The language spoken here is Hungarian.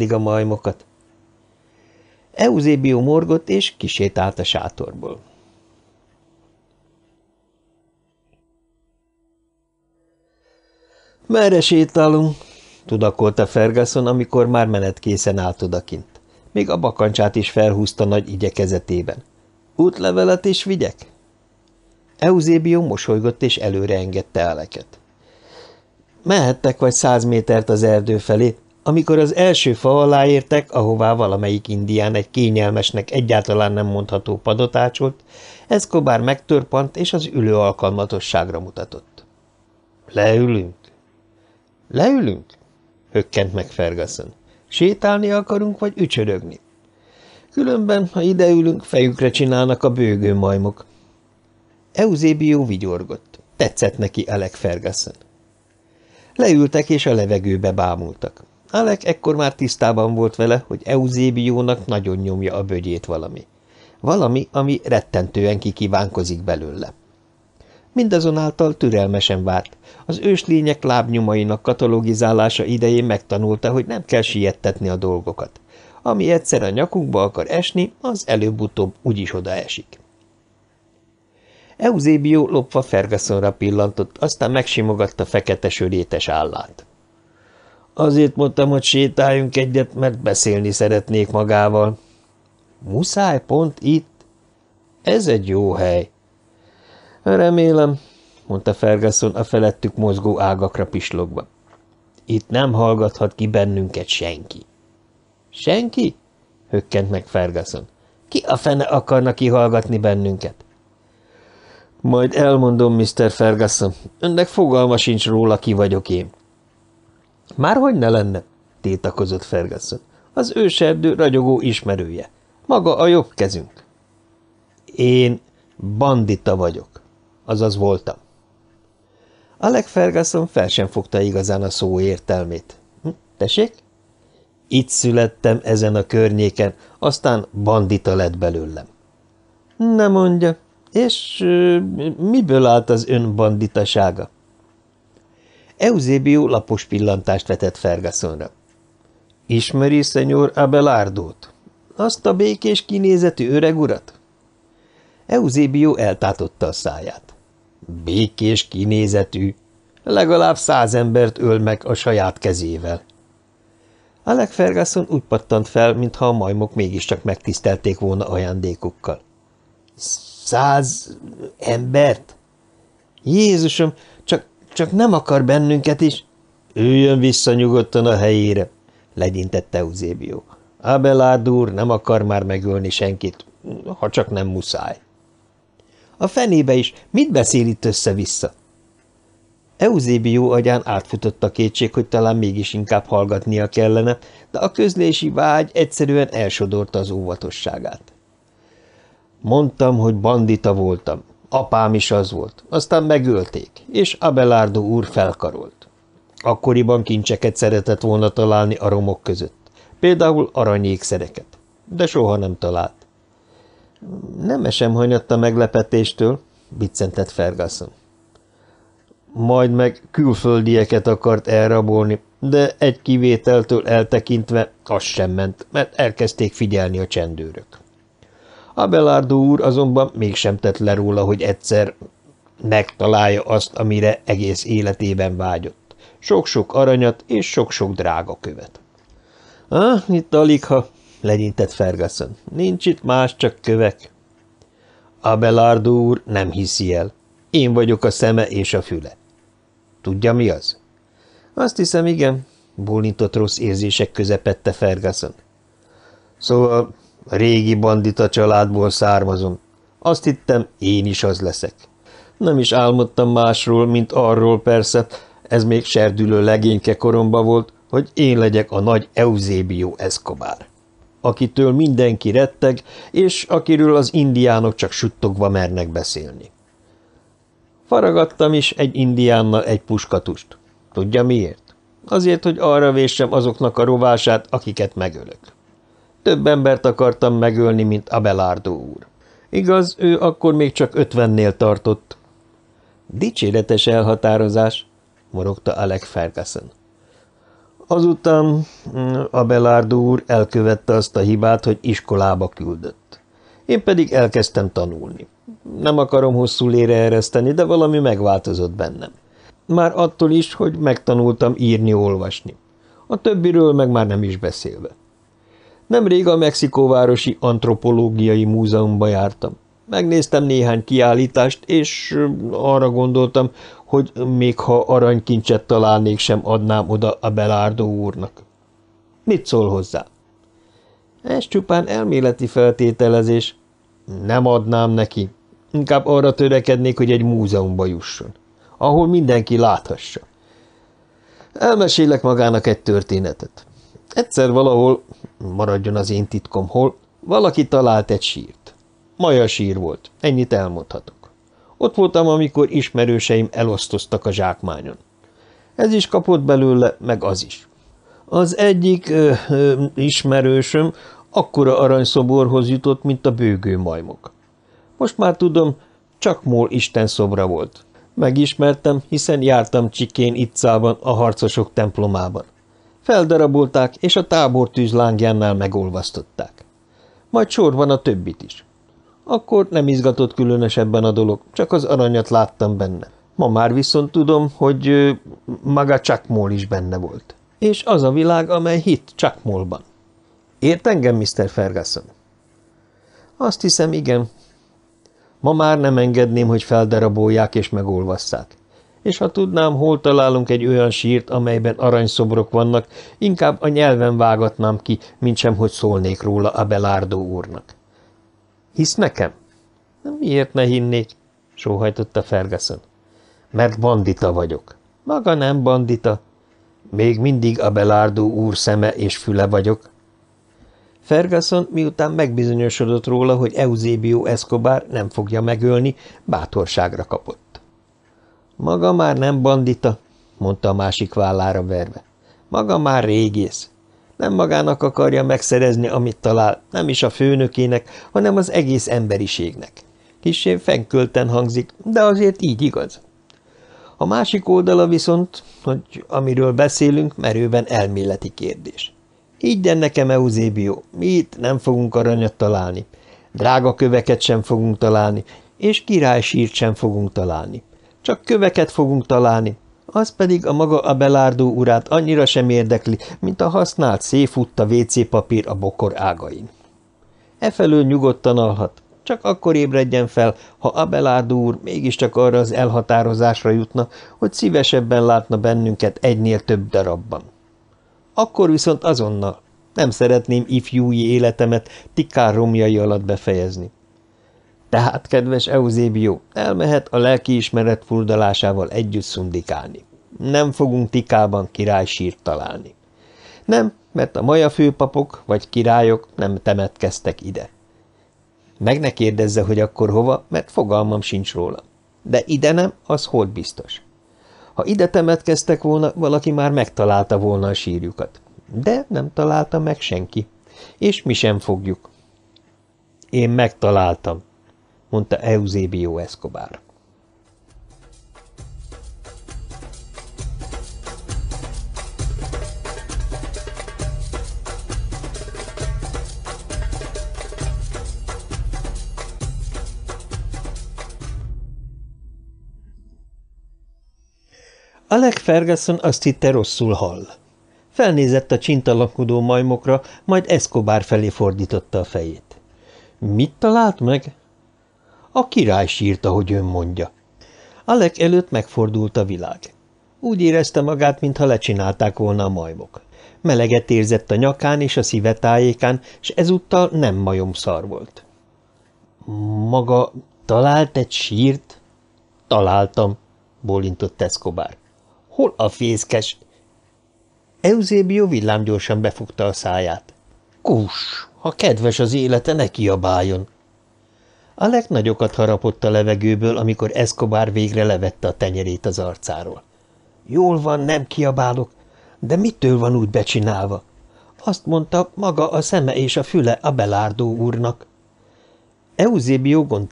addig a majmokat. Eusebio morgott, és kisétált a sátorból. Merre sétálunk? Tudakolta Ferguson, amikor már menetkészen állt odakint. Még a bakancsát is felhúzta nagy igyekezetében. Útlevelet is vigyek? Eusebio mosolygott, és előre engedte Aleket. Mehettek vagy 100 métert az erdő felé, amikor az első fa alá értek, ahová valamelyik indián egy kényelmesnek egyáltalán nem mondható padot ácsolt, Escobar megtörpant, és az ülő alkalmatosságra mutatott. Leülünk? Leülünk? Hökkent meg Ferguson. Sétálni akarunk, vagy ücsörögni? Különben, ha ideülünk, fejükre csinálnak a bőgő majmok. Eusebio vigyorgott. Tetszett neki Alec Ferguson. Leültek, és a levegőbe bámultak. Alec ekkor már tisztában volt vele, hogy Eusebiónak nagyon nyomja a bögyét valami. Valami, ami rettentően kikívánkozik belőle. Mindazonáltal türelmesen várt. Az őslények lábnyomainak katalogizálása idején megtanulta, hogy nem kell siettetni a dolgokat. Ami egyszer a nyakunkba akar esni, az előbb-utóbb úgyis oda esik. Eusebio lopva Fergusonra pillantott, aztán megsimogatta fekete sörétes állát. Azért mondtam, hogy sétáljunk egyet, mert beszélni szeretnék magával. Muszáj pont itt? Ez egy jó hely. Remélem, mondta Ferguson a felettük mozgó ágakra pislogva. Itt nem hallgathat ki bennünket senki. Senki? Hökkent meg Ferguson. Ki a fene akarna kihallgatni bennünket? Majd elmondom, Mr. Ferguson. Önnek fogalma sincs róla, ki vagyok én. Márhogy ne lenne, tiltakozott Ferguson. Az őserdő ragyogó ismerője. Maga a jobb kezünk. Én bandita vagyok. Azaz voltam. Alec Ferguson fel sem fogta igazán a szó értelmét. Tessék? Itt születtem ezen a környéken, aztán bandita lett belőlem. Ne mondja, és miből állt az ön banditasága? Eusebio lapos pillantást vetett Fergusonra. Ismeri szenyor Abelardót? Azt a békés kinézetű öreg urat? Eusebio eltátotta a száját. Békés kinézetű? Legalább 100 embert öl meg a saját kezével. Alec Ferguson úgy pattant fel, mintha a majmok mégiscsak megtisztelték volna ajándékukkal. 100 embert? Jézusom, csak nem akar bennünket is. Üljön vissza nyugodtan a helyére, legyintett Eusebio. Abelard úr nem akar már megölni senkit, ha csak nem muszáj. A fenébe is, mit beszél itt össze-vissza? Eusebio agyán átfutott a kétség, hogy talán mégis inkább hallgatnia kellene, de a közlési vágy egyszerűen elsodorta az óvatosságát. Mondtam, hogy bandita voltam. Apám is az volt. Aztán megölték, és Abelardo úr felkarolt. Akkoriban kincseket szeretett volna találni a romok között. Például aranyékszereket. De soha nem talált. Nemesem hanyatta meglepetéstől, biccentett Ferguson. Majd meg külföldieket akart elrabolni, de egy kivételtől eltekintve az sem ment, mert elkezdték figyelni a csendőrök. Abelardo úr azonban mégsem tett le róla, hogy egyszer megtalálja azt, amire egész életében vágyott. Sok-sok aranyat és sok-sok drága követ. Itt aligha, legyintett Ferguson. Nincs itt más, csak kövek. Abelardo úr nem hiszi el. Én vagyok a szeme és a füle. Tudja, mi az? Azt hiszem, igen, bólintott rossz érzések közepette Ferguson. Szóval régi bandita családból származom. Azt hittem, én is az leszek. Nem is álmodtam másról, mint arról persze, ez még serdülő legényke koromba volt, hogy én legyek a nagy Eusebio Escobar, akitől mindenki retteg, és akiről az indiánok csak suttogva mernek beszélni. Faragattam is egy indiánnal egy puskatust. Tudja miért? Azért, hogy arra véssem azoknak a rovását, akiket megölök. Több embert akartam megölni, mint Abelardo úr. Igaz, ő akkor még csak 50-nél tartott. Dicséretes elhatározás, morogta Alec Ferguson. Azután Abelardo úr elkövette azt a hibát, hogy iskolába küldött. Én pedig elkezdtem tanulni. Nem akarom hosszúlére ereszteni, de valami megváltozott bennem. Már attól is, hogy megtanultam írni-olvasni. A többiről meg már nem is beszélve. Nemrég a Mexikóvárosi Antropológiai Múzeumba jártam. Megnéztem néhány kiállítást, és arra gondoltam, hogy még ha aranykincset találnék, sem adnám oda Abelardo úrnak. Mit szól hozzá? Ez csupán elméleti feltételezés. Nem adnám neki. Inkább arra törekednék, hogy egy múzeumba jusson, ahol mindenki láthassa. Elmesélek magának egy történetet. Egyszer valahol, maradjon az én titkom hol, valaki talált egy sírt. Maja sír volt, ennyit elmondhatok. Ott voltam, amikor ismerőseim elosztoztak a zsákmányon. Ez is kapott belőle, meg az is. Az egyik ismerősöm akkora aranyszoborhoz jutott, mint a bőgő majmok. Most már tudom, csak Mól isten szobra volt. Megismertem, hiszen jártam Csikén Itzában, a harcosok templomában. Feldarabolták, és a tábortűz lángjánál megolvasztották. Majd sorban a többit is. Akkor nem izgatott különösebben a dolog, csak az aranyat láttam benne. Ma már viszont tudom, hogy maga Chuck Moll is benne volt. És az a világ, amely hitt Chuck Mollban. Ért engem, Mr. Ferguson? Azt hiszem, igen. Ma már nem engedném, hogy feldarabolják és megolvasszák. És ha tudnám, hol találunk egy olyan sírt, amelyben aranyszobrok vannak, inkább a nyelven vágatnám ki, mintsem, hogy szólnék róla Abelardo úrnak. Hisz nekem? Miért ne hinnék? Sóhajtotta Ferguson. Mert bandita vagyok. Maga nem bandita. Még mindig Abelardo úr szeme és füle vagyok. Ferguson, miután megbizonyosodott róla, hogy Eusebio Escobar nem fogja megölni, bátorságra kapott. Maga már nem bandita, mondta a másik vállára verve. Maga már régész. Nem magának akarja megszerezni, amit talál, nem is a főnökének, hanem az egész emberiségnek. Kissé fenkölten hangzik, de azért így igaz. A másik oldala viszont, hogy amiről beszélünk, merőben elméleti kérdés. Higgyen nekem, Eusebio, mi itt nem fogunk aranyat találni, drága köveket sem fogunk találni, és királysírt sem fogunk találni. Csak köveket fogunk találni, az pedig a maga Abelardo urát annyira sem érdekli, mint a használt széfutta WC papír a bokor ágain. Efelől nyugodtan alhat, csak akkor ébredjen fel, ha Abelardo úr mégiscsak arra az elhatározásra jutna, hogy szívesebben látna bennünket egynél több darabban. Akkor viszont azonnal. Nem szeretném ifjúi életemet tikár romjai alatt befejezni. Tehát, kedves Eusebio, elmehet a lelkiismeret furdalásával együtt szundikálni. Nem fogunk Tikában királysírt találni. Nem, mert a maja főpapok vagy királyok nem temetkeztek ide. Meg ne kérdezze, hogy akkor hova, mert fogalmam sincs róla. De ide nem, az hol biztos. Ha ide temetkeztek volna, valaki már megtalálta volna a sírjukat. De nem találta meg senki. És mi sem fogjuk. Én megtaláltam, mondta Eusebio Escobar. Alec Ferguson azt hitte, rosszul hall. Felnézett a csintalakodó majmokra, majd Escobar felé fordította a fejét. Mit talált meg? A király sírt, ahogy ön mondja. Alec előtt megfordult a világ. Úgy érezte magát, mintha lecsinálták volna a majmok. Meleget érzett a nyakán és a szíve tájékán, és ezúttal nem majomszar volt. Maga talált egy sírt? Találtam, bólintott Escobar. Hol a fészkes? Eusebio villámgyorsan befogta a száját. Kus, ha kedves az élete, ne kiabáljon. Alec nagyokat harapott a levegőből, amikor Escobar végre levette a tenyerét az arcáról. Jól van, nem kiabálok, de mitől van úgy becsinálva? Azt mondta, maga a szeme és a füle Abelardo úrnak. Eusebio